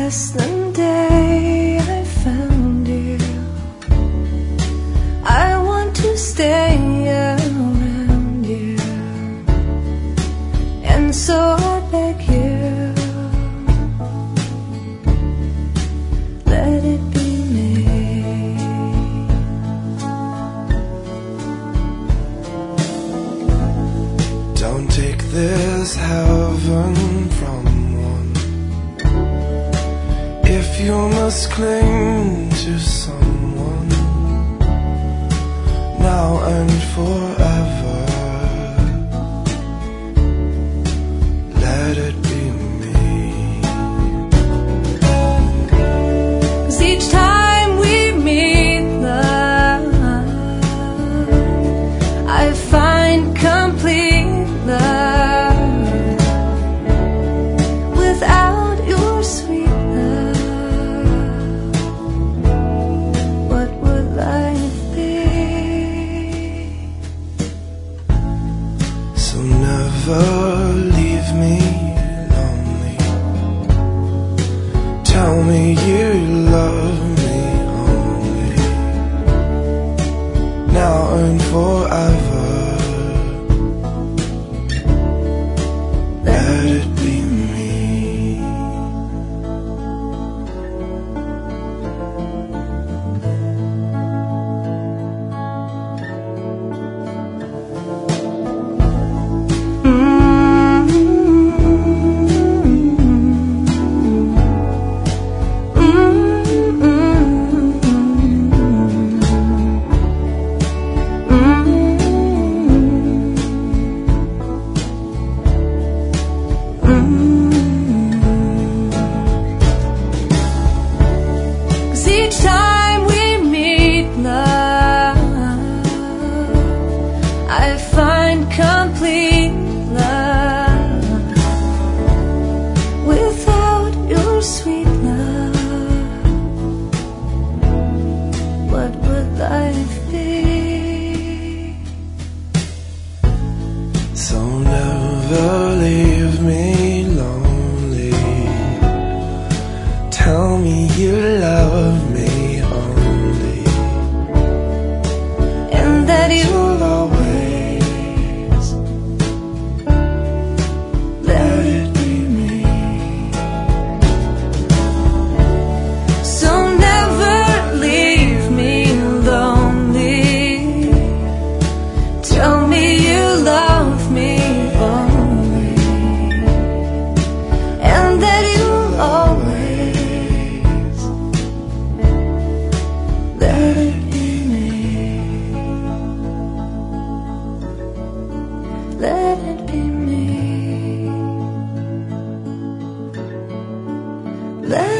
Since the day I found you, I want to stay around you, and so I beg you, let it be me. Don't take this heaven from one. If you must cling to someone now and forever, let it be me. 'Cause each time we meet, love, I find complete love. Without your sweet love, what would life be? So never leave me lonely. Tell me you love me only, now and forever. Let it be me. Each time we meet, love, I find complete love. Without your sweet love, what would life be? So never leave me lonely. Tell me you love me only, And that you'll always let it be me. So never leave me lonely. Tell me you love me only, and that you'll always let it be me. Let it be me. Let